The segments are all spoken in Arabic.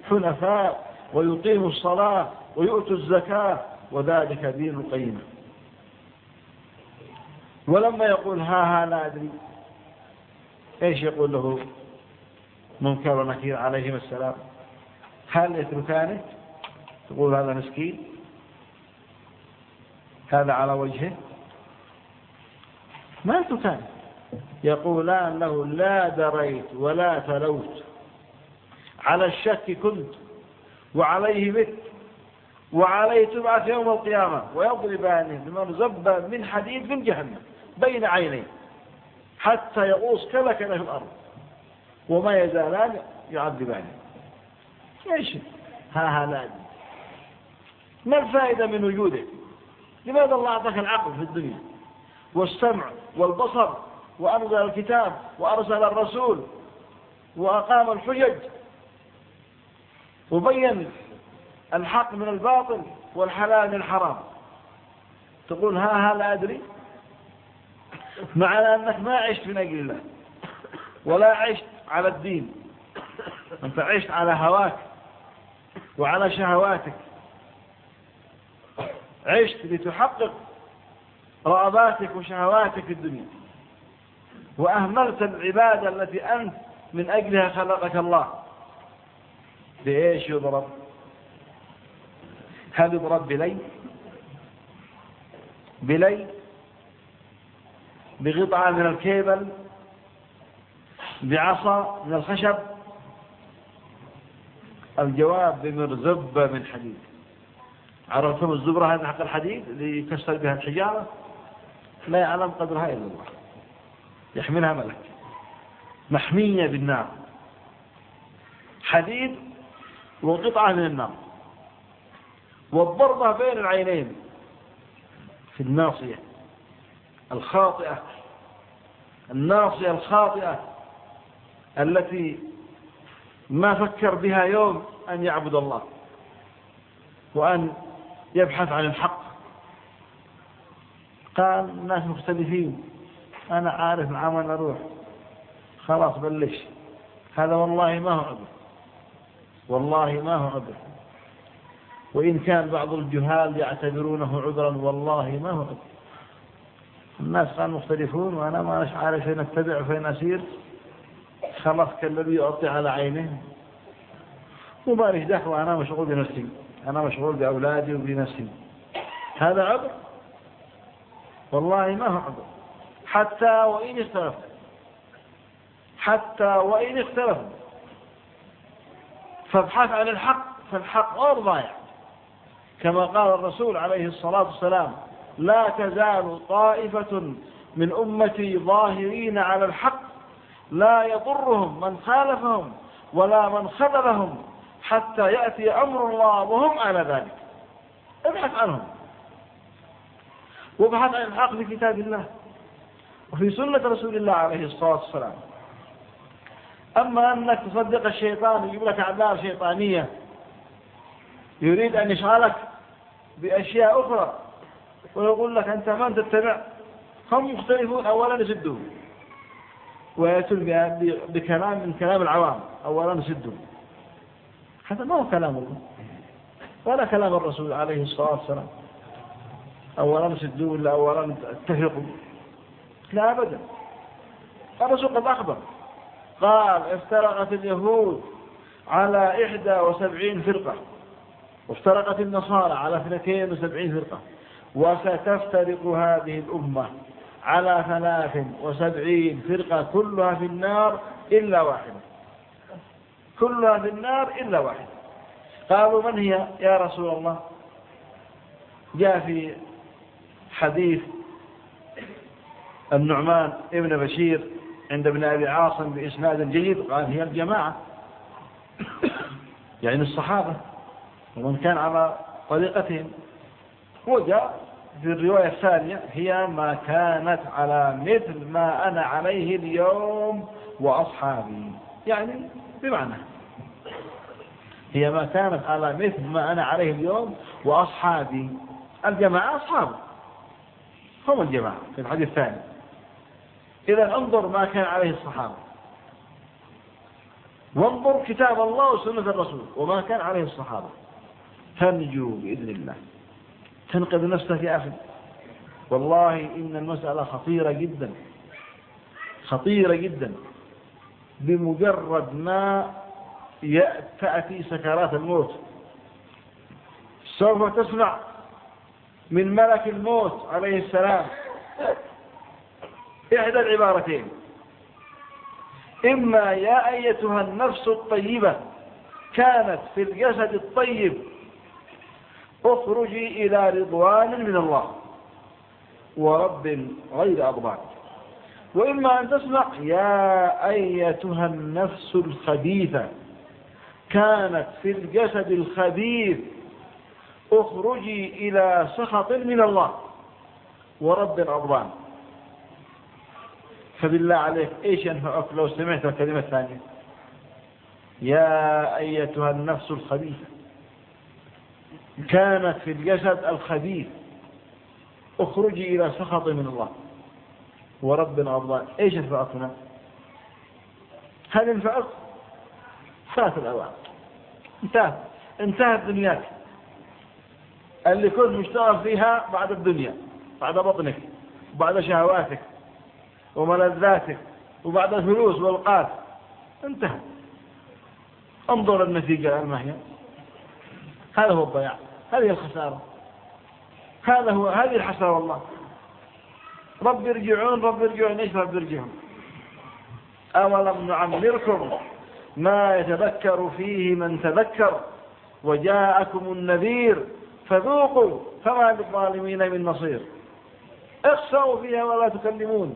حنفاء ويقيموا الصلاة ويؤتوا الزكاة وذلك دين القيمة. ولما يقول ها لا أدري، إيش يقول له منكر ونكير عليهم السلام؟ هل يتركانك؟ تقول هذا مسكين، هذا على وجهه، ما يتركانك. يقولان له لا دريت ولا تلوت، على الشك كنت وعليه بت وعليه تبعث يوم القيامة ويضربانه بمرزبة من حديد من جهنم بين عينيه حتى يغوص كلكله في الأرض وما يزالان يعذبانه. ايش ها لا أدري؟ ما الفائدة من وجودك؟ لماذا الله أعطاك العقل في الدنيا والسمع والبصر وأنزل الكتاب وأرسل الرسول وأقام الحجج وبين الحق من الباطل والحلال من الحرام، تقول ها لا أدري؟ معنى أنك ما عشت من أجل الله ولا عشت على الدين، أنت عشت على هواك وعلى شهواتك، عشت لتحقق رغباتك وشهواتك في الدنيا وأهملت العبادة التي أنت من أجلها خلقك الله. بإيش يضرب؟ هل يضرب بلي بقطعة من الكيبل، بعصا من الخشب؟ الجواب بمرزبة من حديد. عرفتم الزبرة هذا حق الحديد اللي يكسر بها الحجارة؟ لا يعلم قدرها إلا الله، يحملها ملك، محمية بالنار، حديد وقطعة من النار، والضربة بين العينين في الناصية الخاطئة، الناصية الخاطئة التي ما فكر بها يوم أن يعبد الله وأن يبحث عن الحق. قال الناس مختلفين، أنا عارف العمل أروح خلاص بلش. هذا والله ما هو عذر، والله ما هو عذر، وإن كان بعض الجهال يعتبرونه عذرا والله ما هو عذر. الناس كانوا مختلفون وأنا ما أنا عارف فين أتبع وفين أسير، خلاص كالذي يعطي على عينه وماليش دخوة، أنا مشغول بنفسي، أنا مشغول بأولادي وبنفسي. هذا عذر؟ والله ما هو عذر، حتى وإن اختلفوا، حتى وإن اختلفوا. فابحث عن الحق، فالحق غير ضايع، كما قال الرسول عليه الصلاة والسلام: لا تزال طائفة من أمتي ظاهرين على الحق لا يضرهم من خالفهم ولا من خذلهم حتى يأتي أمر الله وهم على ذلك. ابحث عنهم، وابحث عن الحق في كتاب الله وفي سنة رسول الله عليه الصلاة والسلام. أما أنك تصدق الشيطان يجيب لك أعذار شيطانية يريد أن يشغلك بأشياء أخرى ويقول لك أنت من تتبع، هم مختلفون، أولا يسدون ويأتون بكلام من كلام العوام، أولا يسدون. هذا ما هو كلام الله ولا كلام الرسول عليه الصلاة والسلام. أولا يسدون لا أولا اتفقوا، لا أبدا. الرسول قد أخبر قال: افترقت اليهود على 71 فرقة وافترقت النصارى على 72 فرقة وستفترق هذه الأمة على 73 فرقة كلها في النار إلا واحدة، كلها في النار إلا واحدة. قالوا: من هي يا رسول الله؟ جاء في حديث النعمان ابن بشير عند ابن أبي عاصم بإسناد جيد، قال: هي الجماعة، يعني الصحابة ومن كان على طريقتهم. وجاء في الرواية الثانية: هي ما كانت على مثل ما أنا عليه اليوم وأصحابي، يعني بمعنى هي ما كانت على مثل ما أنا عليه اليوم وأصحابي. الجماعة أصحابه هم الجماعة في الحديث الثاني. إذا انظر ما كان عليه الصحابة وانظر كتاب الله وسنة الرسول وما كان عليه الصحابة، تنجو بإذن الله، تنقذ نفسك يا أخي. والله إن المسألة خطيرة جدا، خطيرة جدا. بمجرد ما تأتي سكرات الموت سوف تسمع من ملك الموت عليه السلام إحدى العبارتين: إما يا أيتها النفس الطيبة كانت في الجسد الطيب اخرجي إلى رضوان من الله ورب غير غضبان، وإما أن تسمع يا أيتها النفس الخبيثة كانت في الجسد الخبيث اخرجي إلى سخط من الله ورب غضبان. فبالله عليك إيش ينفعك لو سمعت الكلمة الثانية؟ يا أيتها النفس الخبيثة كانت في الجسد الخبيث اخرجي إلى سخط من الله ورب غضبان. إيش ينفعك هنا؟ هل ينفعك؟ فات الأوان، انتهت دنياك اللي كنت مشتغل فيها بعد الدنيا، بعد بطنك وبعد شهواتك وملذاتك وبعد الفلوس والقات، انتهى. انظر النتيجة الآن ما هي. هذا هو الضياع، هذه الخسارة، هذه الحسرة. والله رب ارجعون، رب ارجعون. ايش رب ارجعون؟ أولم نعمركم ما يتذكر فيه من تذكر وجاءكم النذير فذوقوا فما للظالمين من نصير اخسأوا فيها ولا تكلمون.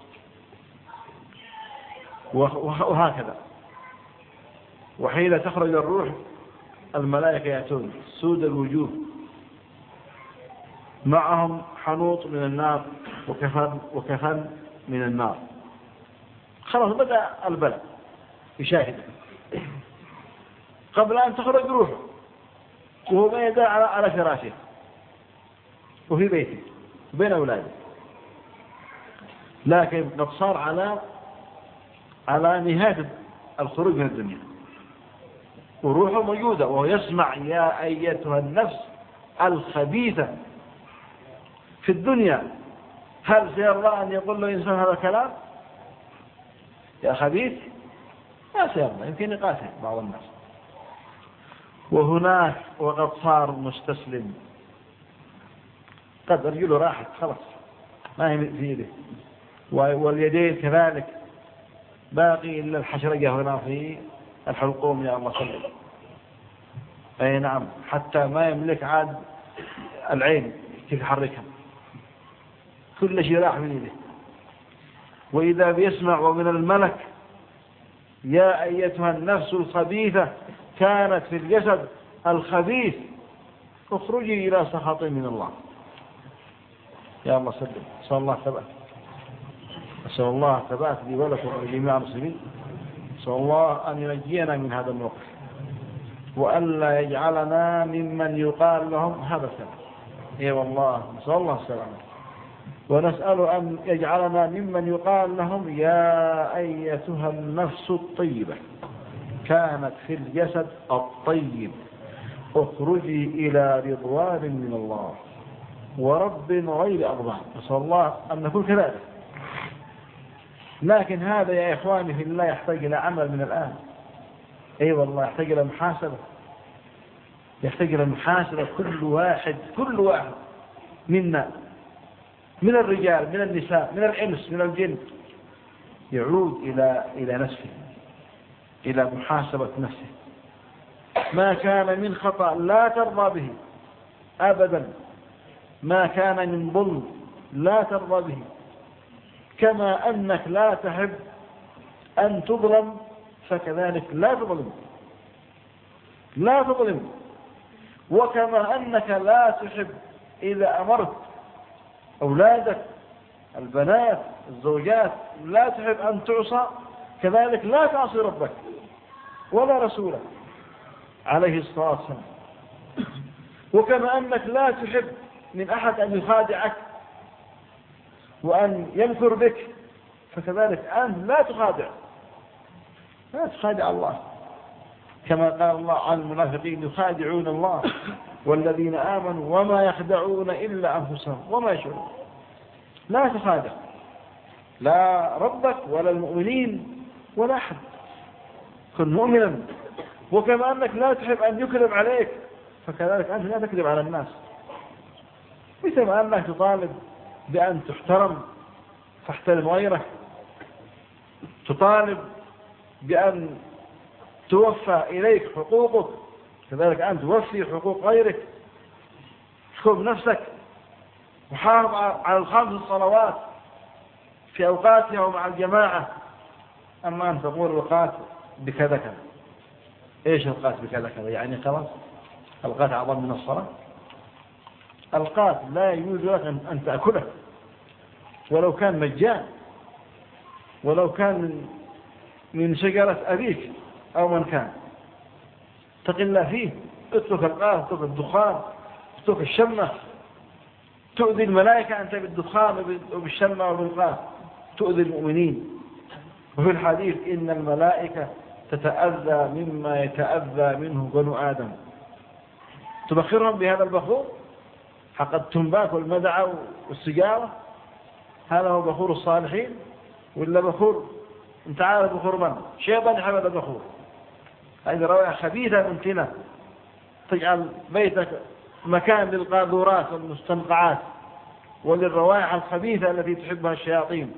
وهكذا. وحين تخرج الروح الملائكة يأتون سود الوجوه، معهم حنوط من النار وكفن من النار. خلاص بدأ البلاء يشاهد قبل أن تخرج روحه، وهو بين على فراشه وفي بيته بين أولاده، لكن قد صار على نهاية الخروج من الدنيا وروحه موجودة وهو يسمع يا أيتها النفس الخبيثة في الدنيا. هل سيرضى أن يقول له إنسان هذا الكلام يا خبيث؟ لا سيرضى، يمكن يقاتل بعض الناس. وهناك وقد صار مستسلم، قد رجله راحت خلاص ما هي في يده، واليدين كذلك، باقي إلا الحشرجة هنا في الحلقوم يا الله صلى. أي نعم، حتى ما يملك عاد العين كيف يحركها، كل شيء راح من يده. وإذا بيسمع ومن الملك يا أيتها النفس الخبيثة كانت في الجسد الخبيث اخرجي إلى سخط من الله. يا الله سلم. أسأل الله ثبات، أسأل الله ثبات لي ولكم ولجميع المسلمين. أسأل الله أن ينجينا من هذا الموقف وألا يجعلنا ممن يقال لهم هذا السلام. إيه والله نسأل الله السلامة، ونسأل أن يجعلنا ممن يقال لهم يا أيتها النفس الطيبة كانت في الجسد الطيب اخرجي إلى رضوان من الله ورب غير غضبان. نسأل الله أن نكون كذلك. لكن هذا يا إخواني في الله يحتاج إلى عمل من الآن. أي والله يحتاج إلى محاسبة، يحتاج إلى محاسبة. كل واحد منا، من الرجال من النساء من الإنس من الجن، يعود إلى نفسه، إلى محاسبة نفسه. ما كان من خطأ لا ترضى به أبدا، ما كان من ظلم لا ترضى به، كما أنك لا تحب أن تظلم فكذلك لا تظلم. وكما أنك لا تحب إذا أمرت أولادك البنات الزوجات لا تحب أن تعصى، كذلك لا تعصي ربك ولا رسوله عليه الصلاة والسلام. وكما أنك لا تحب من أحد أن يخادعك وأن يمكر بك، فكذلك أنت لا تخادع الله. كما قال الله عن المنافقين يخادعون الله والذين آمنوا وما يخدعون إلا أنفسهم وما يشعرون. لا تخادع لا ربك ولا المؤمنين ولا أحد. كن مؤمنا، وكما أنك لا تحب أن يكذب عليك فكذلك أنت لا تكذب على الناس. مثل ما أنك تطالب بأن تحترم فاحترم غيرك، تطالب بأن توفى إليك حقوقك كذلك أن توفي حقوق غيرك. احكم نفسك وحافظ على الخمس الصلوات في أوقاتها ومع الجماعة. أما أن تقول الأوقات بكذا كذا، إيش الأوقات بكذا كذا؟ يعني خلاص الأوقات أعظم من الصلاة؟ الأوقات لا يجوز لك أن تأكله ولو كان مجان، ولو كان من شجرة أبيك أو من كان. اتق الله فيه، اترك القاف، اترك الدخان، اترك الشمة. تؤذي الملائكة أنت بالدخان وبالشمة وبالقاف، تؤذي المؤمنين. وفي الحديث إن الملائكة تتأذى مما يتأذى منه بنو آدم. تبخرهم بهذا البخور حق التنباك والمدعة والسجارة؟ هذا هو بخور الصالحين ولا بخور انت عارف بخور من؟ شيطان يحب هذا البخور. هذه روائح خبيثة منتنة تجعل بيتك مكان للقاذورات والمستنقعات وللروائح الخبيثة التي تحبها الشياطين.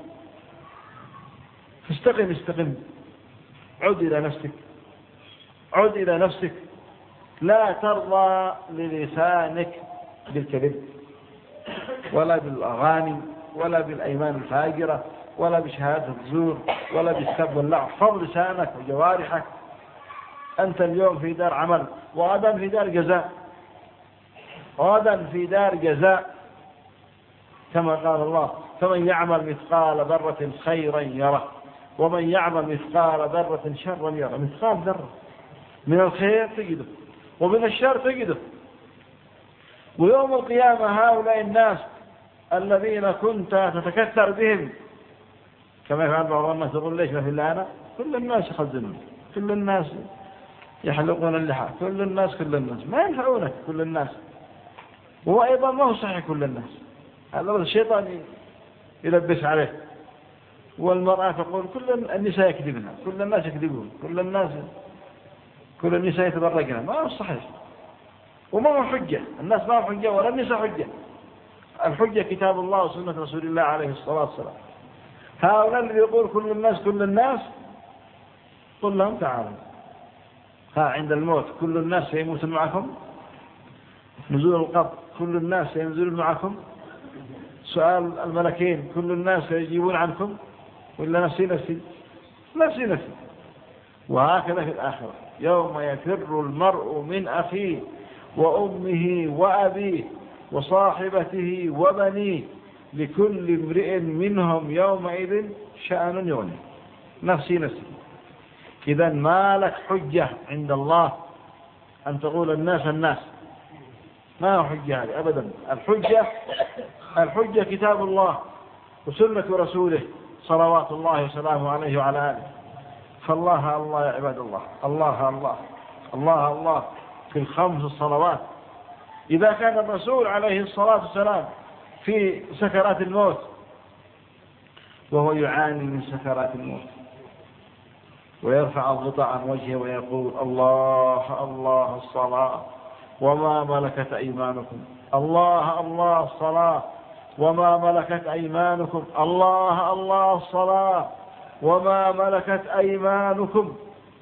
استقم، عد إلى نفسك، عد إلى نفسك. لا ترضى للسانك بالكذب ولا بالأغاني ولا بالأيمان الفاجرة ولا بشهادة الزور ولا بالسب واللعب. حفظ لسانك وجوارحك. أنت اليوم في دار عمل وغدا في دار جزاء، غدا في دار جزاء كما قال الله فمن يعمل مثقال ذرة خيرا يره ومن يعمل مثقال ذرة شرا يره. مثقال ذرة من الخير تجده ومن الشر تجده. ويوم القيامة هؤلاء الناس الذين كنت تتكثر بهم كما يفعل بعض الناس يقول ليش ما في إلا أنا؟ كل الناس يخزنون، كل الناس يحلقون اللحى، كل الناس ما ينفعونك كل الناس. وأيضا ما هو صحيح كل الناس، هذا الشيطان يلبس عليه. والمرأة تقول كل النساء يكذبن، كل الناس يكذبون، كل النساء يتبرجن. ما هو صحيح وما هو حجة. الناس ما هو حجة ولا النساء حجة. الحجة كتاب الله وسنة رسول الله عليه الصلاة والسلام. هؤلاء اللي يقول كل الناس قل لهم تعالوا عند الموت كل الناس سيموتون معكم. نزول القبر كل الناس سينزلون معكم. سؤال الملكين كل الناس سيجيبون عنكم ولا نفسي. وهكذا في الآخرة يوم يفر المرء من أخيه وأمه وأبيه وصاحبته وبنيه لكل امرئ منهم يومئذ شأن يغنيه. نفسي. إذا ما لك حجة عند الله أن تقول الناس ما هو حجة هذه أبدا. الحجة كتاب الله وسنة رسوله صلوات الله وسلامه عليه وعلى آله. فالله يا عباد الله في الخمس الصلوات. إذا كان الرسول عليه الصلاة والسلام في سكرات الموت وهو يعاني من سكرات الموت ويرفع الغطاء عن وجهه ويقول الله الصلاة وما ملكت أيمانكم، الله الصلاة وما ملكت أيمانكم، الله الصلاة وما ملكت أيمانكم.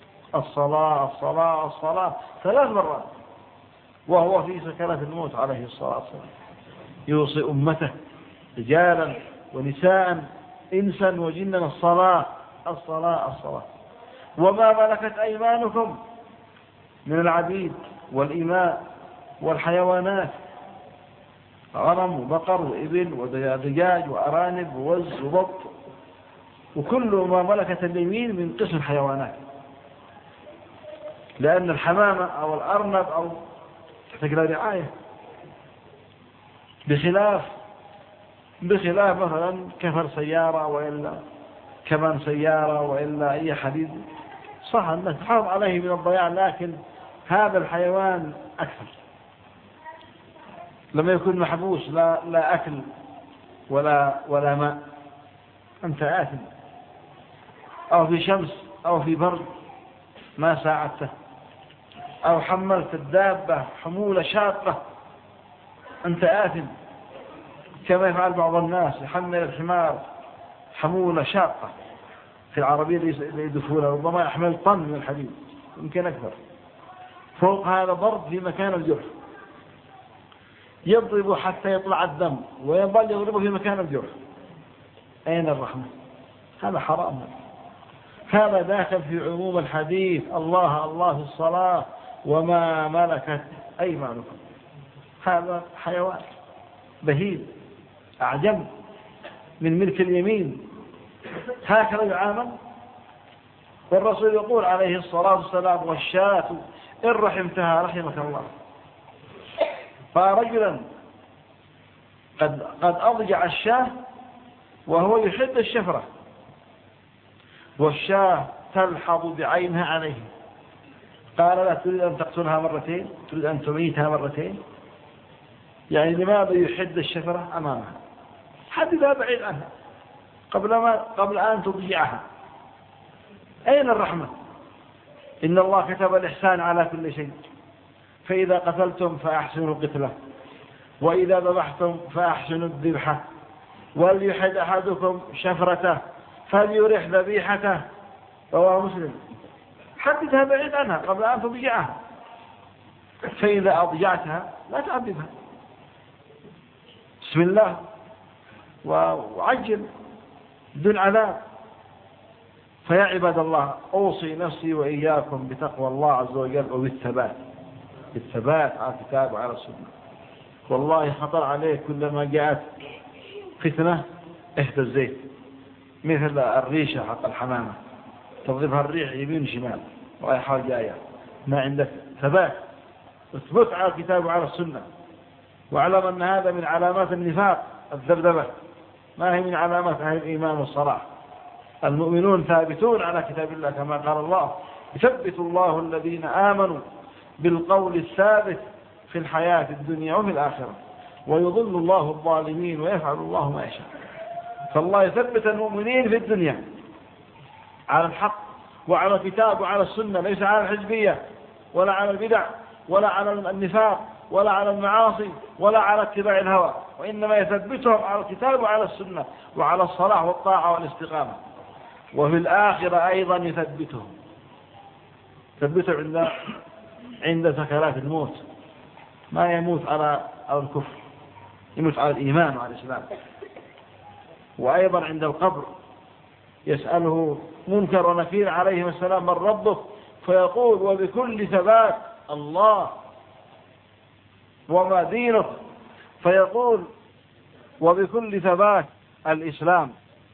الصلاة 3 مرات وهو في سكرات الموت عليه الصلاة والسلام. يوصي أمته رجالا ونساء إنسا وجنا الصلاة وما ملكت أيمانكم من العبيد والإماء والحيوانات غنم وبقر وإبل ودجاج وأرانب ووز وبط وكل ما ملكت اليمين من قسم الحيوانات. لأن الحمامة أو الأرنب أو تحتاج لها رعاية بخلاف مثلا كفر سيارة وإلا كمان سيارة وإلا أي حديد صح أنك تحافظ عليه من الضياع، لكن هذا الحيوان أكثر، لما يكون محبوس لا أكل ولا ماء، أنت آثم، أو في شمس أو في برد ما ساعدته، أو حملت الدابة حمولة شاقة، أنت آثم، كما يفعل بعض الناس يحمل الحمار حمولة شاقة في العربية اللي يدفونها، ربما يحمل طن من الحديد يمكن أكثر، فوق هذا ضرب في مكان الجرح، يضرب حتى يطلع الدم ويظل يضربه في مكان الجرح. أين الرحمة؟ هذا حرام، هذا داخل في عموم الحديث الله في الصلاة وما ملكت أيمانكم. هذا حيوان بهيم أعجم من ملك اليمين، هكذا يعامل. والرسول يقول عليه الصلاة والسلام: والشاة إن رحمتها رحمك الله. فرجلا قد أضجع الشاة وهو يحب الشفرة، والشاة تلحظ بعينها عليه، قال: لا تريد أن تقتلها مرتين؟ تريد أن تميتها مرتين؟ يعني لماذا يحد الشفرة أمامها؟ حددها بعيد عنها قبل أن تضيعها. أين الرحمة؟ إن الله كتب الإحسان على كل شيء، فإذا قتلتم فأحسنوا القتلة، وإذا ذبحتم فأحسنوا الذبحة، وليحد أحدكم شفرته فليرح ذبيحته، رواه مسلم. حددها بعيد عنها قبل أن تضيعها، فإذا أضيعتها لا تعذبها، بسم الله وعجل دون عذاب. فيا عباد الله، أوصي نفسي وإياكم بتقوى الله عز وجل بالثبات على الكتاب وعلى السنة. والله خطر عليك كلما جاءت فتنة اهتزيت مثل الريشة حق الحمامة، تضربها الريح يمين شمال رايحة جاية، ما عندك ثبات، اثبت على الكتاب وعلى السنة، واعلم أن هذا من علامات النفاق الذبذبة، ما هي من علامات أهل الإيمان والصلاح. المؤمنون ثابتون على كتاب الله كما قال الله: يثبت الله الذين آمنوا بالقول الثابت في الحياة الدنيا وفي الآخرة، ويضل الله الظالمين ويفعل الله ما يشاء. فالله يثبت المؤمنين في الدنيا على الحق وعلى الكتاب وعلى السنة، ليس على الحزبية ولا على البدع ولا على النفاق ولا على المعاصي ولا على اتباع الهوى، وإنما يثبتهم على الكتاب وعلى السنة وعلى الصلاح والطاعة والاستقامة. وفي الآخرة أيضا يثبتهم عند سكرات الموت، ما يموت على الكفر، يموت على الإيمان وعلى الإسلام. وأيضا عند القبر يسأله منكر ونكير عليهم السلام: من ربك؟ فيقول: وبكل ثبات الله. وما دينك؟ فيقول: وبكل ثبات الإسلام.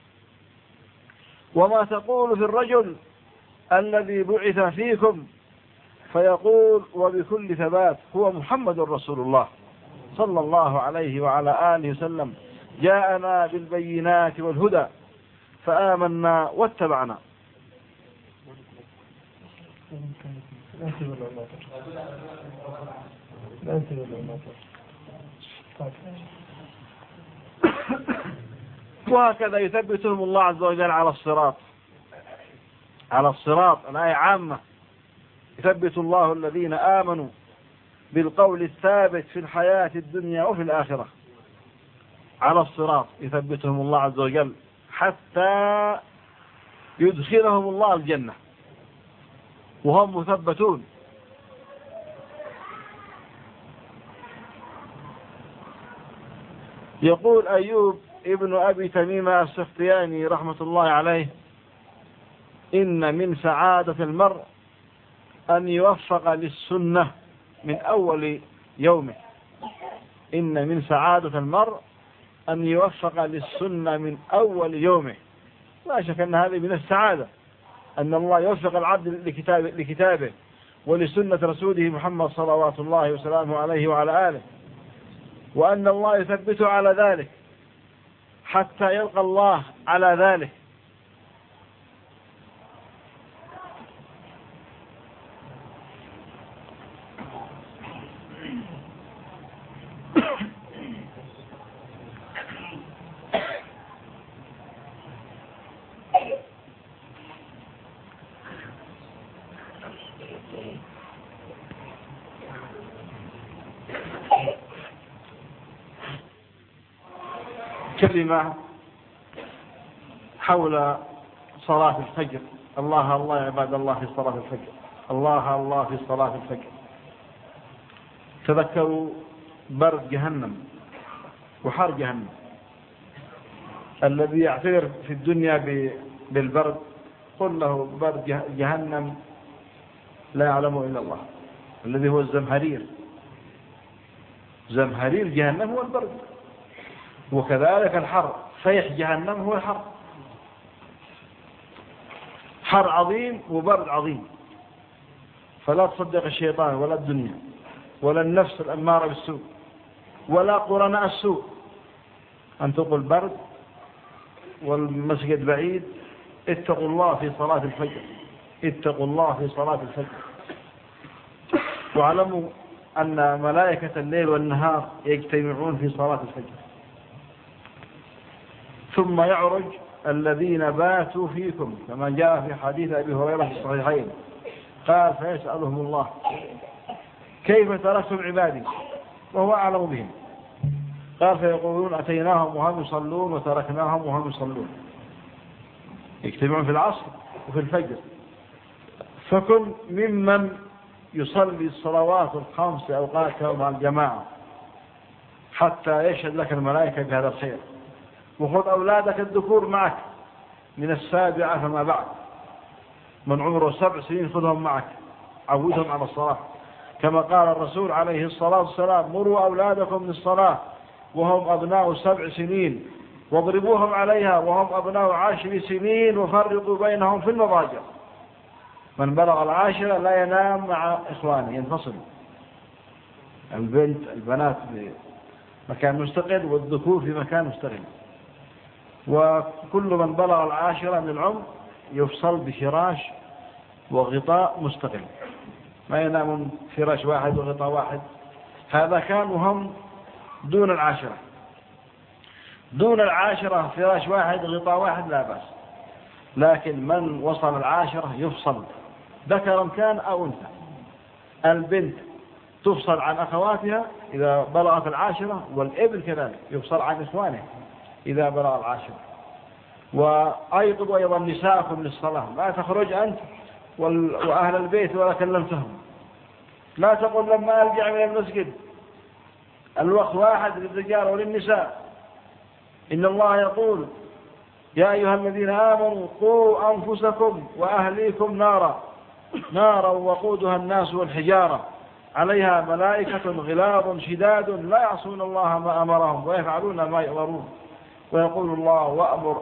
وما تقول في الرجل الذي بعث فيكم؟ فيقول: وبكل ثبات هو محمد رسول الله صلى الله عليه وعلى آله وسلم، جاءنا بالبينات والهدى فآمنا واتبعنا. وهكذا يثبتهم الله عز وجل على الصراط. الآية عامة: يثبت الله الذين آمنوا بالقول الثابت في الحياة الدنيا وفي الآخرة. على الصراط يثبتهم الله عز وجل حتى يدخلهم الله الجنة وهم مثبتون. يقول أيوب ابن أبي تميمة السختياني رحمة الله عليه: إن من سعادة المرء أن يوفق للسنة من أول يومه. إن من سعادة المرء أن يوفق للسنة من أول يومه. لا شك أن هذه من السعادة، أن الله يوفق العبد لكتابه ولسنة رسوله محمد صلوات الله وسلامه عليه وعلى آله، وأن الله يثبته على ذلك حتى يلقى الله على ذلك. كلمة حول صلاة الفجر. الله الله يا عباد الله في صلاة الفجر، الله الله في صلاة الفجر. تذكروا برد جهنم وحر جهنم. الذي يعتبر في الدنيا بالبرد قل له برد جهنم لا يعلمه إلا الله، الذي هو الزمهرير. زمهرير جهنم هو البرد، وكذلك الحر، فيح جهنم هو الحر. حر عظيم وبرد عظيم. فلا تصدق الشيطان ولا الدنيا ولا النفس الأمارة بالسوء ولا قرناء السوء أن تقول برد والمسجد بعيد. اتقوا الله في صلاة الفجر، اتقوا الله في صلاة الفجر. واعلموا أن ملائكة الليل والنهار يجتمعون في صلاة الفجر، ثم يعرج الذين باتوا فيكم كما جاء في حديث أبي هريرة في الصحيحين، قال فيسألهم الله كيف تركتم عبادي وهو أعلم بهم، قال فيقولون أتيناهم وهم يصلون وتركناهم وهم يصلون. يجتمعون في العصر وفي الفجر. فكن ممن يصلي الصلوات الخمس أوقات مع الجماعة حتى يشهد لك الملائكة بهذا الخير. وخذ أولادك الذكور معك من 7 فما بعد، من عمره 7 سنين خذهم معك، عودهم على الصلاة، كما قال الرسول عليه الصلاة والسلام مروا أولادكم بالصلاة وهم أبناء 7 سنين واضربوهم عليها وهم أبناء 10 سنين وفرقوا بينهم في المضاجع. من بلغ 10 لا ينام مع إخوانه، ينفصل. البنات بمكان مستقل والذكور في مكان مستقل. وكل من بلغ 10 من العمر يفصل بفراش وغطاء مستقل، ما ينام فراش واحد وغطاء واحد. هذا كان وهم دون 10. دون 10 فراش واحد غطاء واحد لا بأس، لكن من وصل 10 يفصل، ذكرا كان أو أنثى. البنت تفصل عن أخواتها إذا بلغت 10، والابن كذلك يفصل عن إخوانه إذا بلغ 10. وأيضا نساءكم للصلاة، لا تخرج أنت وأهل البيت ولا كلمتهم. لا تقول لما أرجع من المسجد، الوقت واحد للرجال وللنساء. إن الله يقول يا أيها الذين آمنوا قوا أنفسكم وأهليكم نارا وقودها الناس والحجارة عليها ملائكة غلاظ شداد لا يعصون الله ما أمرهم ويفعلون ما يؤمرون. ويقول الله وأمر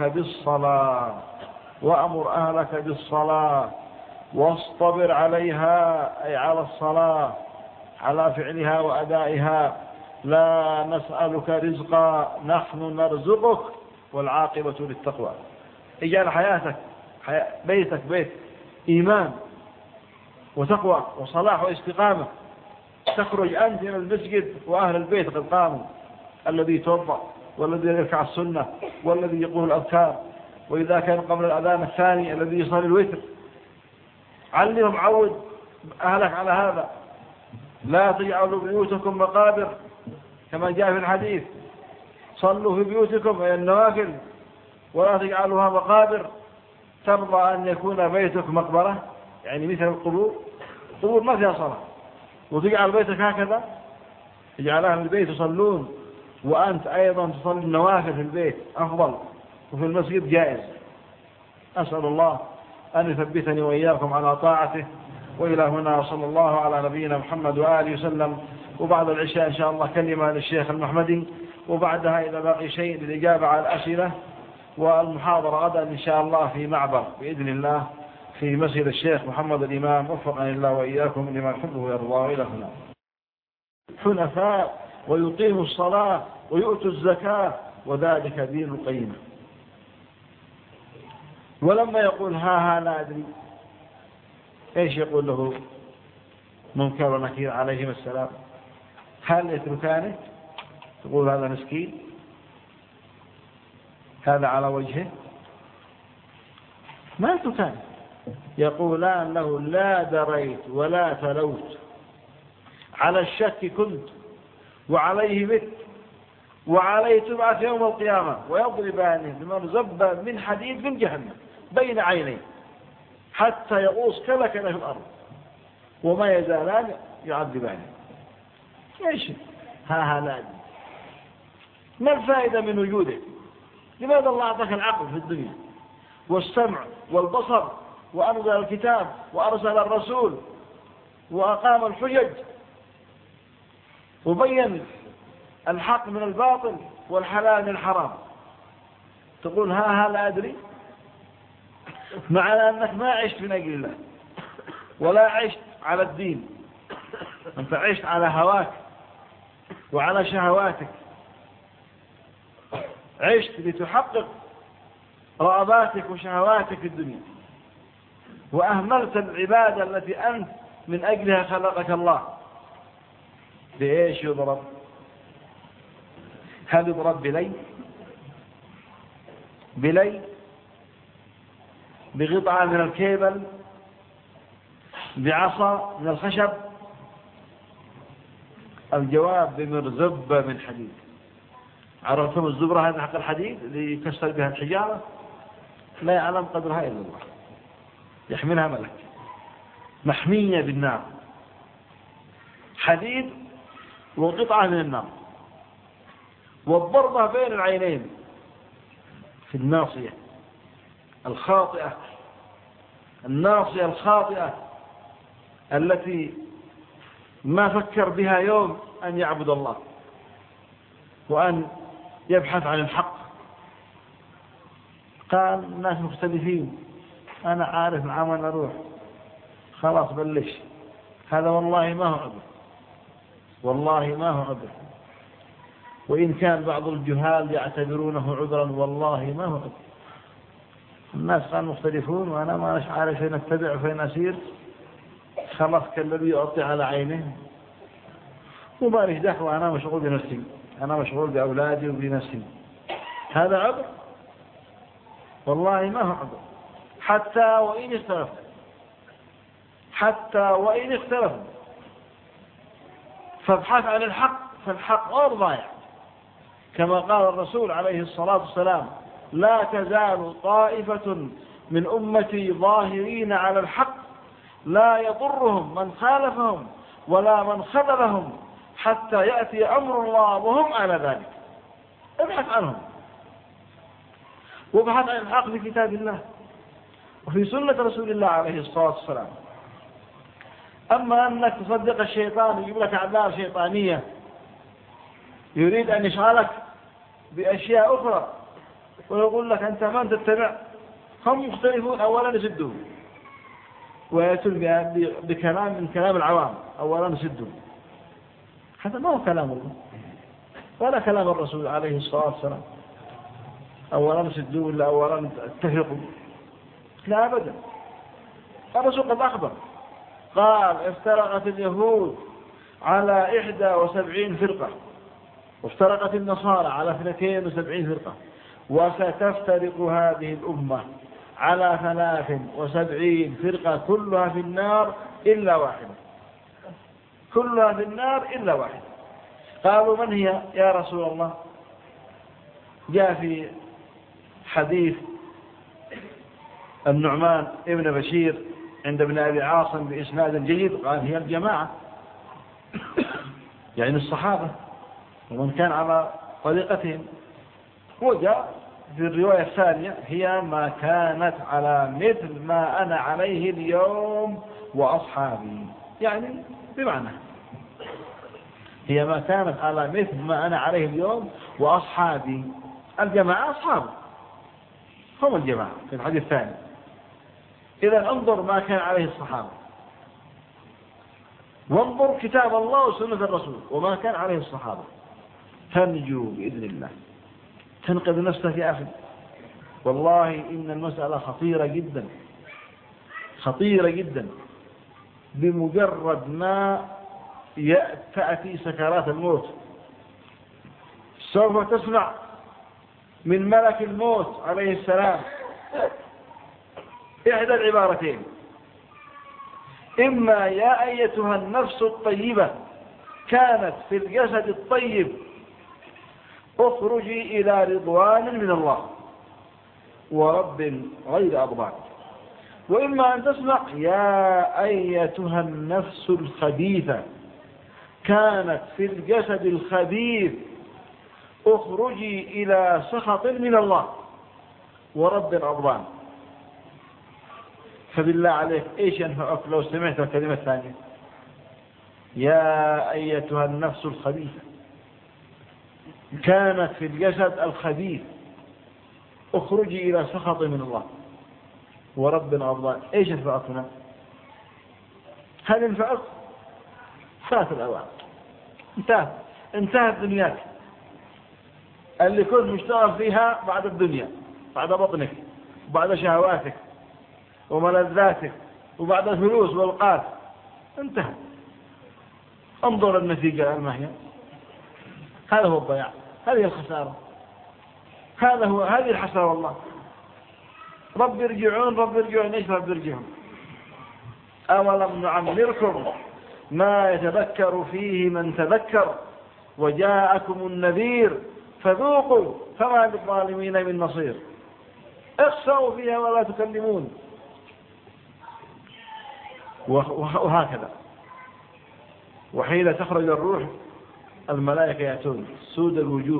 أهلك بالصلاة واصطبر عليها، أي على الصلاة، على فعلها وأدائها. لا نسألك رزقا نحن نرزقك والعاقبة للتقوى. اجعل حياتك بيتك بيت إيمان وتقوى وصلاح واستقامة. تخرج أنت من المسجد وأهل البيت قد قاموا، الذي يتوضأ والذي يركع السنة والذي يقول الأذكار، وإذا كان قبل الأذان الثاني الذي يصلي الوتر. علمهم، عود أهلك على هذا. لا تجعلوا بيوتكم مقابر كما جاء في الحديث، صلوا في بيوتكم أي النوافل ولا تجعلوها مقابر. ترضى أن يكون بيتك مقبرة، يعني مثل القبور ما فيها صلاة، وتجعل بيتك هكذا؟ تجعل أهل البيت يصلون وأنت أيضا تصلي النوافل في البيت أفضل، وفي المسجد جائز. أسأل الله أن يثبتني وإياكم على طاعته. وإلى هنا صلى الله على نبينا محمد وآله وسلم. وبعد العشاء إن شاء الله كلمة للشيخ المحمدي، وبعدها إذا باقي شيء للإجابة على الأسئلة، والمحاضرة غدا إن شاء الله في معبر بإذن الله في مسجد الشيخ محمد الإمام، وفقني الله وإياكم لما يحبه ويرضاه. إلى هنا حنفاء ويقيموا الصلاة ويؤتوا الزكاة وذلك دين القيمة. ولما يقول ها لا أدري، إيش يقول له منكر ونكير عليهم السلام؟ هل يتركانه؟ تقول هذا مسكين، هذا على وجهه، ما يتركانه. يقولان له لا دريت ولا تلوت، على الشك كنت وعليه بت وعليه تبعث يوم القيامة، ويضربانه بمرزبة من حديد من جهنم بين عينيه حتى يغوص كلكل في الأرض، وما يزالان يعذبانه. ايش لا ما الفائدة من وجوده؟ لماذا الله أعطاك العقل في الدنيا والسمع والبصر، وأنزل الكتاب وأرسل الرسول وأقام الحجج وبين الحق من الباطل والحلال من الحرام، تقول لا أدري؟ مع أنك ما عشت من أجل الله ولا عشت على الدين، أنت عشت على هواك وعلى شهواتك، عشت لتحقق رغباتك وشهواتك في الدنيا، وأهملت العبادة التي أنت من أجلها خلقك الله. بإيش يضرب؟ هل يضرب بلي بقطعة من الكيبل، بعصا من الخشب؟ الجواب بمرزبة من حديد. عرفتم الزبرة هذا حق الحديد اللي يكسر بها الحجارة؟ لا يعلم قدرها إلا الله، يحملها ملك، محمية بالنار، حديد وقطعة من النار، والضربة بين العينين في الناصية الخاطئة، الناصية الخاطئة التي ما فكر بها يوم أن يعبد الله وأن يبحث عن الحق. قال الناس مختلفين، أنا عارف معهم أن أروح، خلاص بلش. هذا والله ما هو عذر، والله ما هو عذر، وإن كان بعض الجهال يعتبرونه عذرا والله ما هو عذر. الناس كانوا مختلفون وأنا ما عارف فين أتبع وفين أسير، خلاص كالذي يعطي على عينه وماليش دعوة، أنا مشغول بنفسي، أنا مشغول بأولادي وبنفسي. هذا عذر؟ والله ما هو عذر، حتى وإن اختلفوا فابحث عن الحق، فالحق غير ضايع، كما قال الرسول عليه الصلاة والسلام: لا تزال طائفة من أمتي ظاهرين على الحق لا يضرهم من خالفهم ولا من خذلهم حتى يأتي أمر الله وهم على ذلك. ابحث عنهم، وابحث عن الحق في كتاب الله وفي سنة رسول الله عليه الصلاة والسلام. أما أنك تصدق الشيطان يجيب لك أعذار شيطانية يريد أن يشغلك بأشياء أخرى ويقول لك أنت من تتبع، هم مختلفون، أولا يسدون ويأتون بكلام من كلام العوام، أولا يسدون. هذا ما هو كلام الله ولا كلام الرسول عليه الصلاة والسلام. أولا يسدون ولا أولا اتفقوا؟ لا أبدا. الرسول قد أخبر قال: افترقت اليهود على 71 فرقة، وافترقت النصارى على 72 فرقة، وستفترق هذه الأمة على 73 فرقة كلها في النار إلا واحدة، كلها في النار إلا واحدة. قالوا: من هي يا رسول الله؟ جاء في حديث النعمان ابن بشير عند ابن أبي عاصم بإسناد جيد، قال: هي الجماعة، يعني الصحابة ومن كان على طريقتهم. وجاء في الرواية الثانية: هي ما كانت على مثل ما أنا عليه اليوم وأصحابي، يعني بمعنى هي ما كانت على مثل ما أنا عليه اليوم وأصحابي. الجماعة أصحابه هم الجماعة في الحديث الثاني. إذا انظر ما كان عليه الصحابة، وانظر كتاب الله وسنة الرسول وما كان عليه الصحابة، تنجو بإذن الله، تنقذ نفسك يا أخي. والله إن المسألة خطيرة جدا، خطيرة جدا. بمجرد ما تأتي سكرات الموت، سوف تسمع من ملك الموت عليه السلام إحدى العبارتين: إما يا أيتها النفس الطيبة كانت في الجسد الطيب اخرجي إلى رضوان من الله ورب غير أضبان، وإما أن تسمع يا أيتها النفس الخبيثة كانت في الجسد الخبيث اخرجي إلى سخط من الله ورب أضبان. فبالله عليك إيش ينفعك لو سمعت الكلمة الثانية؟ يا أيتها النفس الخبيثة كانت في الجسد الخبيث اخرجي إلى سخط من الله ورب أضبان. إيش ينفعك هنا؟ هل ينفعك؟ فات الأوان، انتهت دنياك اللي كنت مشتغل فيها بعد الدنيا، بعد بطنك وبعد شهواتك وملذاتك وبعد الفلوس والقات، انتهى. انظر النتيجة المهية، هذا هو الضياع، هذه الخسارة، هذه الحسرة. والله رب يرجعون، ايش رب يرجعون؟ أولم نعمركم ما يتذكر فيه من تذكر وجاءكم النذير فذوقوا فما للظالمين من نصير اخسأوا فيها ولا تكلمون. وهكذا. وحين تخرج الروح الملائكة يأتون سود الوجوه،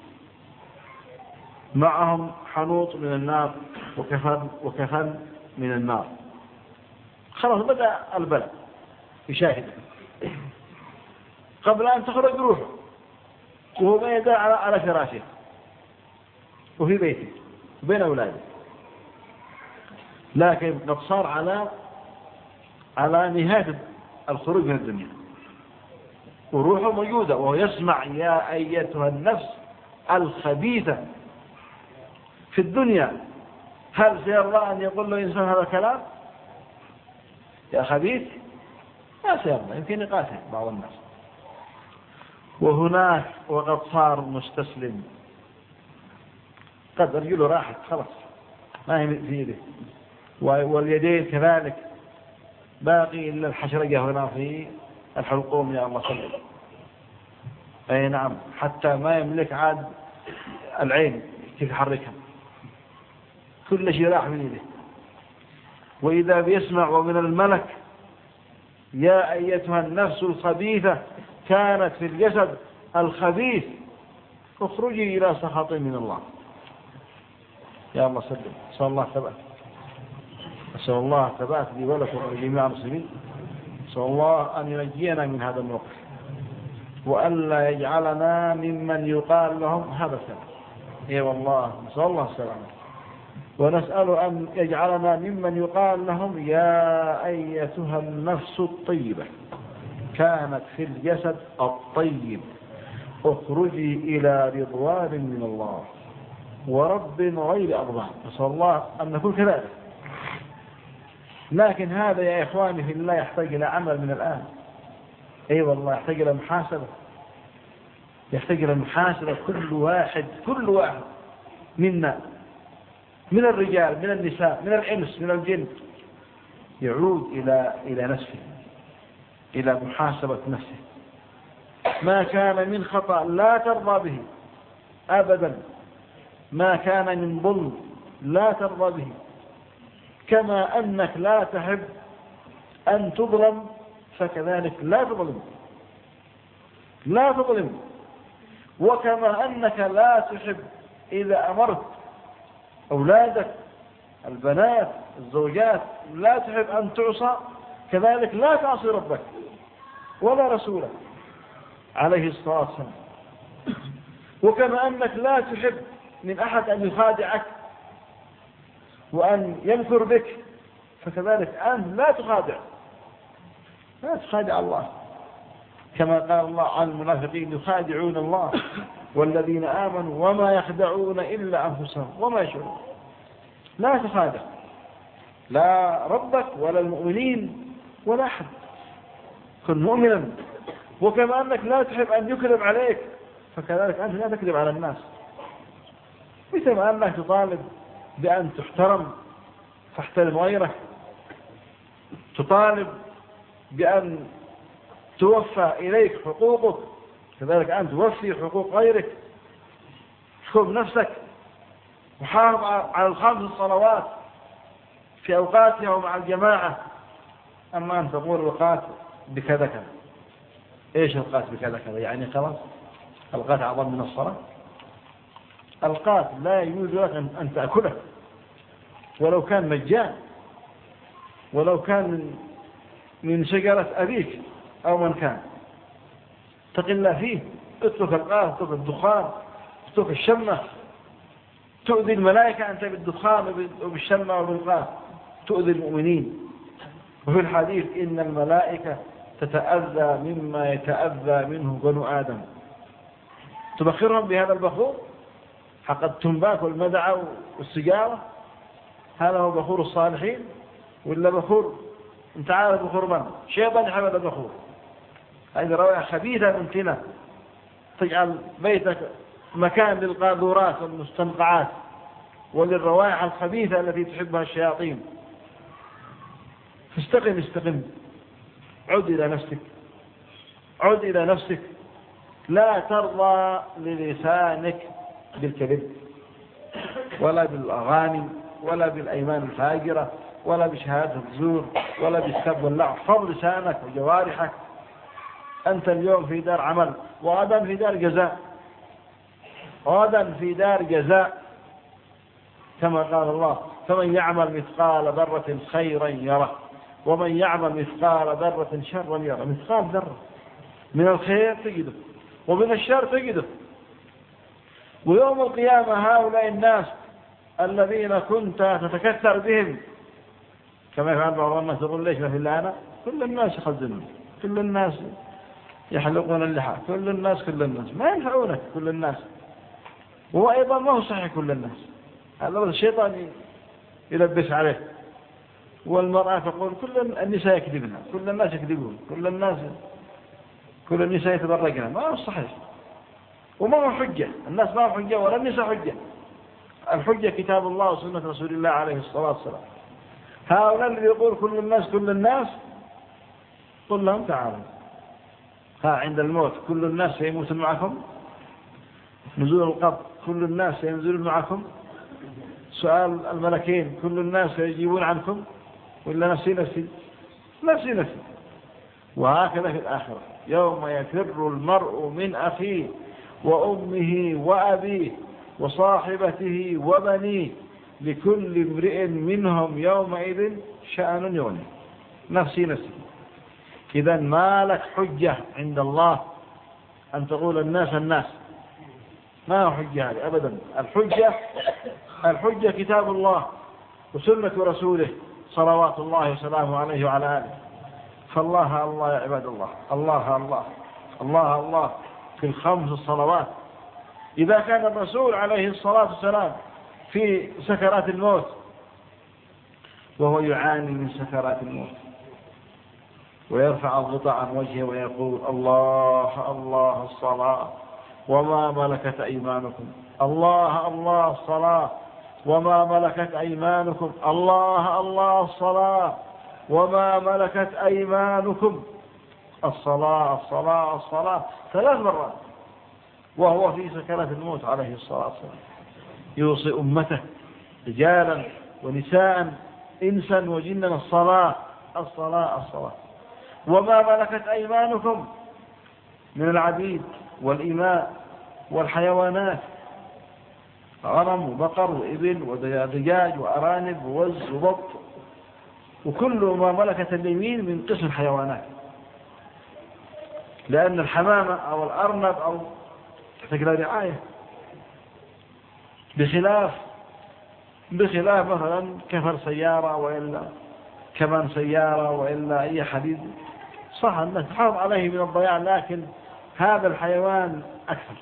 معهم حنوط من النار وكفن من النار. خلاص بدأ البلاء يشاهد. قبل أن تخرج روحه وهو بين على فراشه وفي بيته وبين أولاده، لكن قد صار على نهاية الخروج من الدنيا وروحه موجودة وهو يسمع يا أيتها النفس الخبيثة في الدنيا. هل سيرضى أن يقول له إنسان هذا الكلام يا خبيث؟ لا سيرضى، يمكن يقاتل بعض الناس. وهناك وقد صار مستسلم، قد رجله راحت خلاص ما هي في يده، واليدين كذلك، باقي إلا الحشرجة هنا في الحلقوم يا الله صلى. أي نعم، حتى ما يملك عاد العين كيف يحركها، كل شيء راح من يده. وإذا بيسمع ومن الملك يا أيتها النفس الخبيثة كانت في الجسد الخبيث اخرجي إلى سخط من الله. يا الله سلم. أسأل الله ثبات، أسأل الله ثبات لي ولكم ولجميع المسلمين. أسأل الله أن ينجينا من هذا الموقف وألا يجعلنا ممن يقال لهم هذا الكلام. اي والله نسأل الله السلامة، ونسأل أن يجعلنا ممن يقال لهم يا أيتها النفس الطيبة كانت في الجسد الطيب اخرجي إلى رضوان من الله ورب غير أضبان. نسأل الله أن نكون كذلك. لكن هذا يا إخواني في الله يحتاج إلى عمل من الآن. أي والله يحتاج إلى محاسبة، يحتاج إلى محاسبة. كل واحد منا، من الرجال من النساء من الإنس من الجن، يعود إلى نفسه، إلى محاسبة نفسه. ما كان من خطأ لا ترضى به أبدا، ما كان من ظلم لا ترضى به، كما أنك لا تحب أن تظلم فكذلك لا تظلم. وكما أنك لا تحب إذا أمرت أولادك البنات الزوجات لا تحب أن تعصى، كذلك لا تعصي ربك ولا رسوله عليه الصلاة والسلام. وكما أنك لا تحب من أحد أن يخادعك وأن يمكر بك، فكذلك أنت لا تخادع الله، كما قال الله عن المنافقين يخادعون الله والذين آمنوا وما يخدعون إلا أنفسهم وما يشعرون. لا تخادع لا ربك ولا المؤمنين ولا أحد. كن مؤمنا وكما أنك لا تحب أن يكذب عليك فكذلك أنت لا تكذب على الناس. مثل ما أنك تطالب بأن تحترم فاحترم غيرك، تطالب بأن توفى إليك حقوقك كذلك أن توفي حقوق غيرك. احكم نفسك وحافظ على الخمس الصلوات في أوقاتها ومع الجماعة. أما أن تقول الأوقات بكذا كذا، إيش الأوقات بكذا كذا؟ يعني خلاص الأوقات أعظم من الصلاة؟ الأوقات لا يجوز لك أن تأكله ولو كان مجان، ولو كان من شجرة أبيك أو من كان. اتق الله فيه، اترك القاف، اترك الدخان، اترك الشمة. تؤذي الملائكة أنت بالدخان وبالشمة وبالقاف، تؤذي المؤمنين. وفي الحديث إن الملائكة تتأذى مما يتأذى منه بنو آدم. تبخرهم بهذا البخور حق التنباك والمدعة والسجارة؟ هذا هو بخور الصالحين ولا بخور؟ انت عارف بخور من؟ شيطان يحب هذا البخور. هذه روائح خبيثة من تنة تجعل بيتك مكان للقاذورات والمستنقعات وللروائح الخبيثة التي تحبها الشياطين. استقم، عد إلى نفسك، عد إلى نفسك. لا ترضى للسانك بالكذب ولا بالأغاني ولا بالأيمان الفاجرة ولا بشهادة الزور ولا بالسب واللعب. حفظ لسانك وجوارحك. أنت اليوم في دار عمل وغدا في دار جزاء، غدا في دار جزاء، كما قال الله: فمن يعمل مثقال ذرة خيرا يره ومن يعمل مثقال ذرة شرا يره. مثقال ذرة من الخير تجده ومن الشر تجده. ويوم القيامة هؤلاء الناس الذين كنت تتكثر بهم، كما يفعل بعض الناس يقول: ليش ما في إلا أنا؟ كل الناس يخزنون، كل الناس يحلقون اللحى، كل الناس ما ينفعونك كل الناس. وأيضا ما هو صحيح كل الناس، هذا الشيطان يلبس عليه. والمرأة تقول: كل النساء يكذبن، كل الناس يكذبون، كل النساء يتبرجن. ما هو صحيح وما هو حجة. الناس ما هو حجة ولا النساء حجة. الحجة كتاب الله وسنة رسول الله عليه الصلاة والسلام. هؤلاء اللي يقول كل الناس قل لهم: تعالوا عند الموت كل الناس سيموتون معكم، نزول القبر كل الناس سينزلون معكم، سؤال الملكين كل الناس سيجيبون عنكم، ولا نفسي. وهكذا في الآخرة: يوم يفر المرء من أخيه وأمه وأبيه وصاحبته وبنيه لكل امرئ منهم يومئذ شأن يغنيه. نفسي. إذا ما لك حجة عند الله أن تقول الناس، ما هو حجة هذه أبدا. الحجة كتاب الله وسنة رسوله صلوات الله وسلامه عليه وعلى آله. فالله يا عباد الله، الله في الخمس الصلوات. إذا كان الرسول عليه الصلاة والسلام في سكرات الموت وهو يعاني من سكرات الموت ويرفع الغطاء عن وجهه ويقول: الله الصلاة وما ملكت أيمانكم، الله الصلاة وما ملكت أيمانكم، الله الصلاة وما ملكت أيمانكم، الصلاة 3 مرات وهو في سكرات الموت عليه الصلاة والسلام. يوصي أمته رجالا ونساء إنسا وجنا: الصلاة. وما ملكت أيمانكم من العبيد والإماء والحيوانات، غنم وبقر وإبل ودجاج وأرانب ووز وبط، وكل ما ملكت اليمين من قسم الحيوانات. لأن الحمامة أو الأرنب أو تحتاج لها رعاية، بخلاف مثلا كفر سيارة وإلا كمان سيارة وإلا أي حديد. صح أنك تحافظ عليه من الضياع، لكن هذا الحيوان أكثر.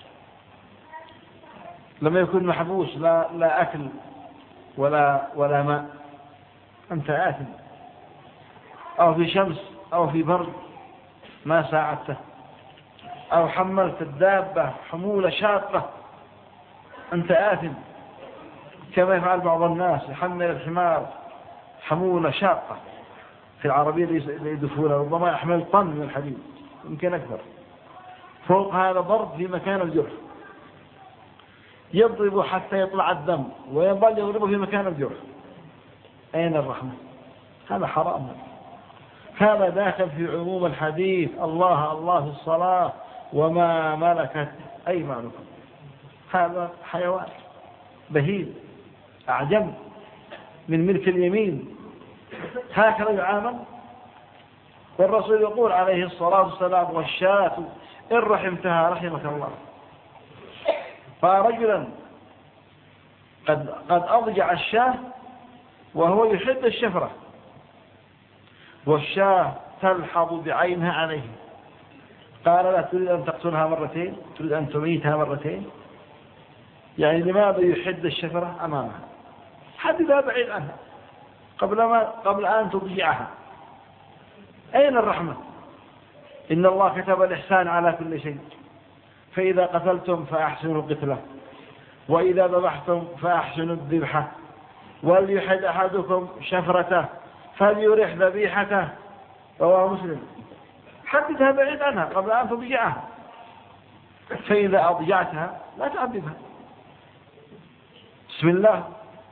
لما يكون محبوس لا أكل ولا ماء، أنت آثم، أو في شمس أو في برد ما ساعدته. أو حملت الدابة حمولة شاقة أنت آثم، كما يفعل بعض الناس يحمل الحمار حمولة شاقة. في العربية اللي يدفونها ربما يحمل طن من الحديد يمكن أكثر، فوق هذا ضرب في مكان الجرح، يضرب حتى يطلع الدم ويظل يضربه في مكان الجرح. أين الرحمة؟ هذا حرام، هذا داخل في عموم الحديث الله في الصلاة وما ملكت أيمانكم. هذا حيوان بهيم أعجم من ملك اليمين، هكذا يعامل. والرسول يقول عليه الصلاة والسلام والشاة إن رحمتها رحمك الله. فرجلا قد أضجع الشاة وهو يحب الشفرة، والشاة تلحظ بعينها عليه، قال لا تريد أن تقتلها مرتين، تريد أن تميتها مرتين؟ يعني لماذا يحد الشفرة أمامها؟ حددها بعيد عنها قبل أن تضجعها. أين الرحمة؟ إن الله كتب الإحسان على كل شيء، فإذا قتلتم فأحسنوا القتلة، وإذا ذبحتم فأحسنوا الذبحة، وليحد أحدكم شفرته فليرح ذبيحته، رواه مسلم. حددها بعيد عنها قبل أن تضجعها، فإذا أضجعتها لا تعذبها، بسم الله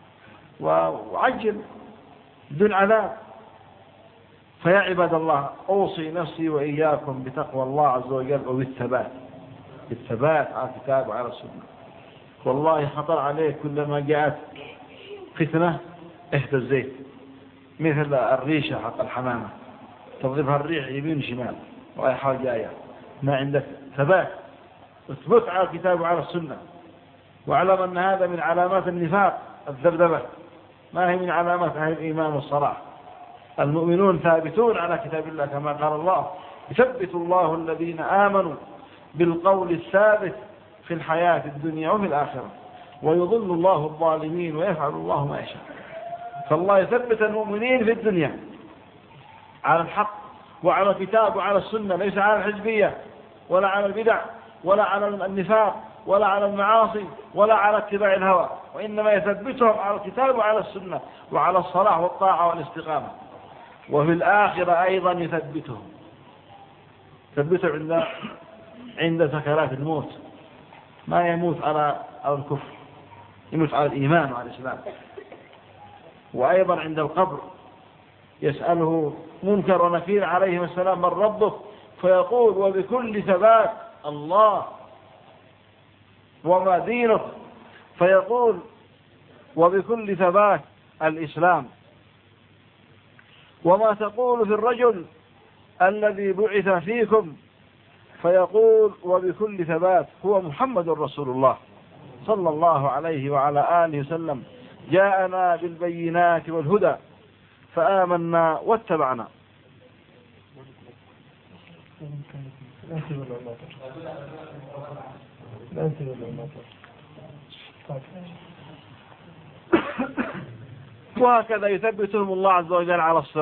وعجل بدون عذاب. فيا عباد الله، أوصي نفسي وإياكم بتقوى الله عز وجل بالثبات على الكتاب وعلى السنة. والله خطر عليك كلما جاءت فتنة اهتزيت مثل الريشة حق الحمامة، تضربها الريح يمين شمال وأي حال جاية، ما عندك ثبات، اثبت على الكتاب وعلى السنة. واعلم أن هذا من علامات النفاق الذبذبة، ما هي من علامات أهل الإيمان والصلاح. المؤمنون ثابتون على كتاب الله كما قال الله يثبت الله الذين آمنوا بالقول الثابت في الحياة الدنيا وفي الآخرة ويضل الله الظالمين ويفعل الله ما يشاء. فالله يثبت المؤمنين في الدنيا على الحق وعلى الكتاب وعلى السنة، ليس على الحزبية ولا على البدع ولا على النفاق ولا على المعاصي ولا على اتباع الهوى، وإنما يثبتهم على الكتاب وعلى السنة وعلى الصلاح والطاعة والاستقامة. وفي الآخرة أيضا يثبتهم عند سكرات الموت، ما يموت على الكفر، يموت على الإيمان وعلى الإسلام. وأيضا عند القبر يسأله منكر ونكير عليهم السلام من ربك، فيقول وبكل ثبات الله. وما دينك؟ فيقول وبكل ثبات الإسلام. وما تقول في الرجل الذي بعث فيكم؟ فيقول وبكل ثبات هو محمد رسول الله صلى الله عليه وعلى آله وسلم، جاءنا بالبينات والهدى فآمنا واتبعنا. وهكذا يثبتهم الله عز وجل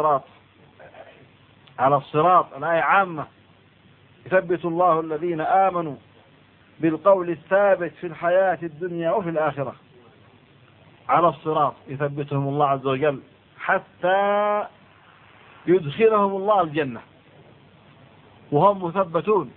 على الصراط. الآية عامة، يثبت الله الذين آمنوا بالقول الثابت في الحياة الدنيا وفي الآخرة. على الصراط يثبتهم الله عز وجل حتى يدخلهم الله الجنة وهم مثبتون.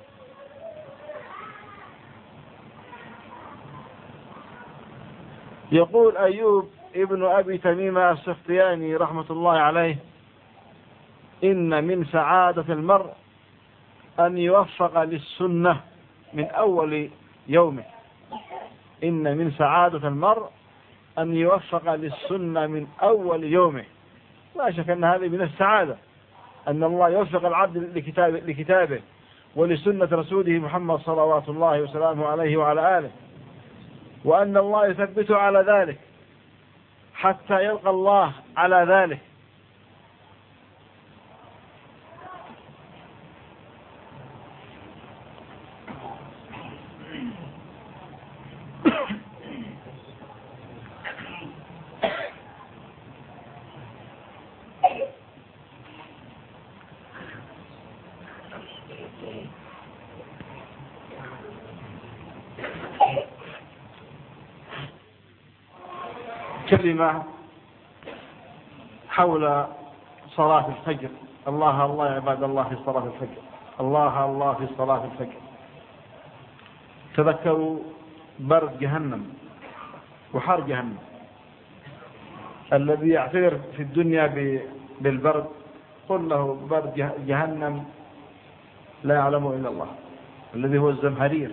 يقول أيوب ابن أبي تميمة السختياني رحمة الله عليه: إن من سعادة المرء أن يوفق للسنة من أول يومه. إن من سعادة المرء أن يوفق للسنة من أول يومه. لا شك أن هذه من السعادة، أن الله يوفق العبد لكتابه ولسنة رسوله محمد صلوات الله وسلامه عليه وعلى آله، وأن الله يثبته على ذلك حتى يلقى الله على ذلك. كلمة حول صلاة الفجر. الله الله يا عباد الله في صلاة الفجر، الله الله في صلاة الفجر. تذكروا برد جهنم وحر جهنم. الذي يعتبر في الدنيا بالبرد قل له برد جهنم لا يعلمه إلا الله، الذي هو الزمهرير.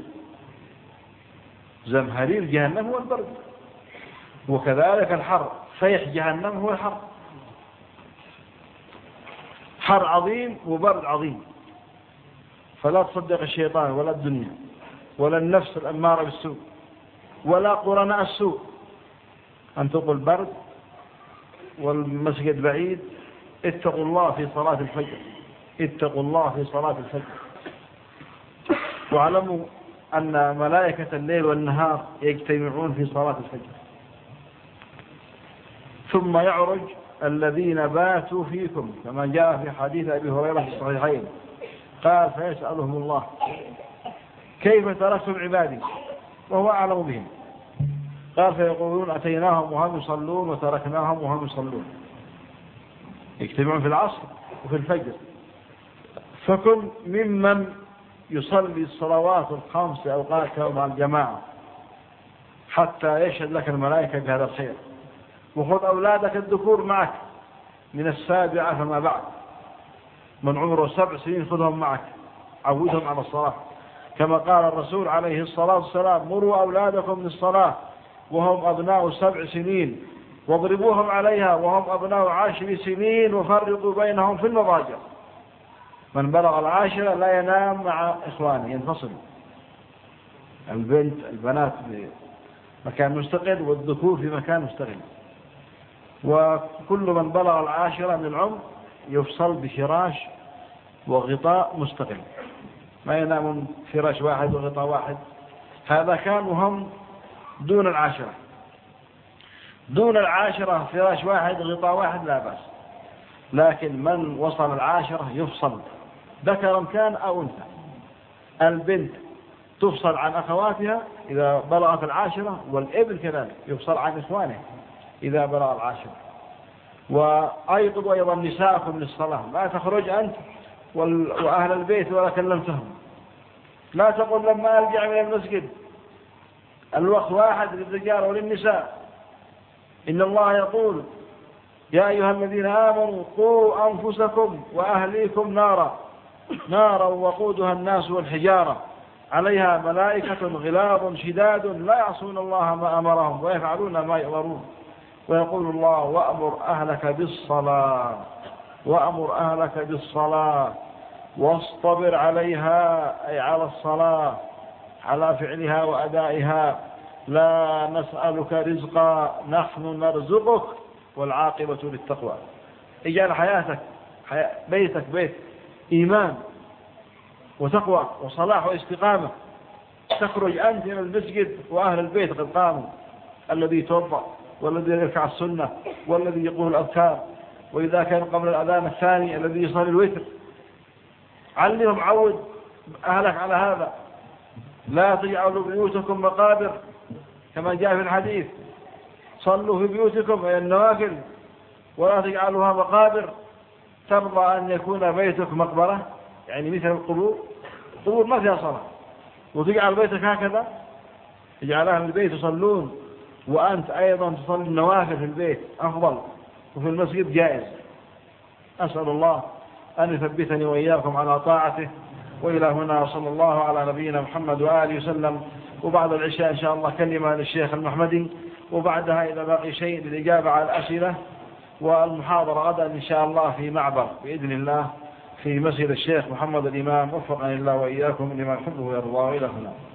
زمهرير جهنم هو البرد، وكذلك الحر، صيح جهنم هو الحر. حر عظيم وبرد عظيم. فلا تصدق الشيطان ولا الدنيا ولا النفس الأمارة بالسوء ولا قرناء السوء أن تقول برد والمسجد بعيد. اتقوا الله في صلاة الفجر، اتقوا الله في صلاة الفجر. واعلموا أن ملائكة الليل والنهار يجتمعون في صلاة الفجر، ثم يعرج الذين باتوا فيكم كما جاء في حديث أبي هريرة في الصحيحين، قال فيسألهم الله كيف تركتم عبادي وهو أعلم بهم، قال فيقولون أتيناهم وهم يصلون وتركناهم وهم يصلون. يجتمعون في العصر وفي الفجر. فكن ممن يصلي الصلوات الخمس أوقاتها مع الجماعة حتى يشهد لك الملائكة بهذا الخير. وخذ أولادك الذكور معك من 7 فما بعد، من عمره 7 سنين خذهم معك، عودهم على الصلاة، كما قال الرسول عليه الصلاة والسلام مروا أولادكم للصلاة وهم أبناء 7 سنين واضربوهم عليها وهم أبناء 10 سنين وفرقوا بينهم في المضاجع. من بلغ 10 لا ينام مع إخوانه، ينفصل. البنات في مكان مستقل والذكور في مكان مستقل. وكل من بلغ 10 من العمر يفصل بفراش وغطاء مستقل، ما ينام فراش واحد وغطاء واحد. هذا كان وهم دون 10. دون 10 فراش واحد غطاء واحد لا بأس، لكن من وصل 10 يفصل، ذكرا كان أو أنثى. البنت تفصل عن أخواتها إذا بلغت 10، والابن كذلك يفصل عن إخوانه إذا بلغ 10. وأيضا أيضا نساءكم للصلاة، لا تخرج أنت وأهل البيت ولا كلمتهم. لا تقول لما أرجع من المسجد، الوقت واحد للرجال وللنساء. إن الله يقول يا أيها الذين آمنوا قوا أنفسكم وأهليكم نارا وقودها الناس والحجارة عليها ملائكة غلاظ شداد لا يعصون الله ما أمرهم ويفعلون ما يؤمرون. ويقول الله وأمر أهلك بالصلاة واصطبر عليها، أي على الصلاة، على فعلها وأدائها. لا نسألك رزقا نحن نرزقك والعاقبة للتقوى. اجعل حياتك بيتك بيت إيمان وتقوى وصلاح واستقامة. تخرج أنت من المسجد وأهل البيت قد قاموا، الذي يتوضأ والذي يركع السنة والذي يقول الأذكار، وإذا كان قبل الأذان الثاني الذي يصلي الوتر. علمهم، عود أهلك على هذا. لا تجعلوا بيوتكم مقابر كما جاء في الحديث، صلوا في بيوتكم أي النوافل ولا تجعلوها مقابر. ترضى أن يكون بيتك مقبرة، يعني مثل القبور ما فيها صلاة، وتجعل بيتك هكذا؟ اجعل أهل البيت يصلون وأنت أيضا تصلي النوافل في البيت أفضل، وفي المسجد جائز. أسأل الله أن يثبتني وإياكم على طاعته. وإلى هنا صلى الله على نبينا محمد وآله وسلم. وبعد العشاء إن شاء الله كلمة للشيخ المحمدي، وبعدها إذا باقي شيء للإجابة على الأسئلة. والمحاضرة غدا إن شاء الله في معبر بإذن الله في مسجد الشيخ محمد الإمام، وفقني الله وإياكم لما يحبه ويرضاه. إلى هنا.